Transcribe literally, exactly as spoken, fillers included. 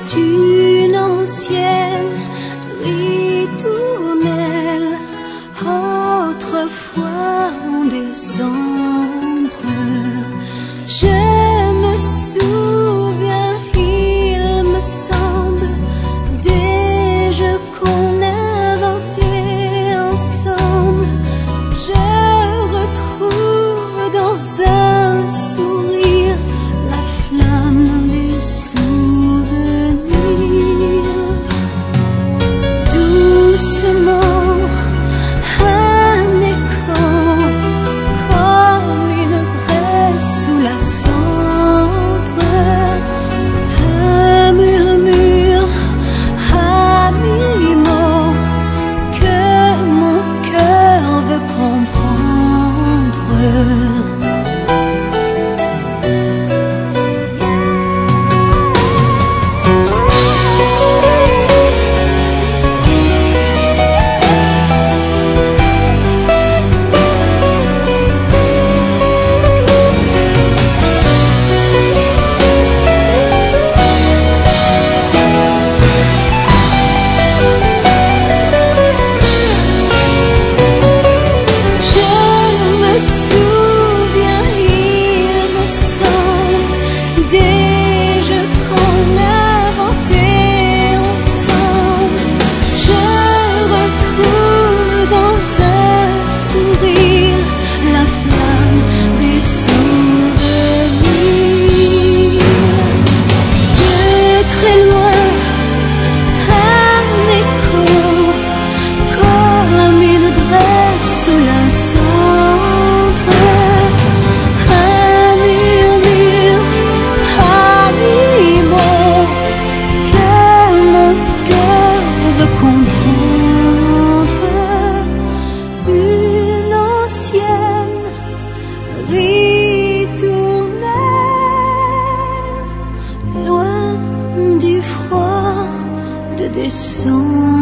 d'une ancienne ritournelle. Autrefois en décembre, je me souviens, il me semble, des jeux qu'on inventait ensemble. Je retrouve dans un sourire la flamme des souvenirs. Doucement, un écho, comme une braise sous la cendre, un murmure à mi-mot que mon cœur veut comprendre. Ritournelle, loin du froid de décembre.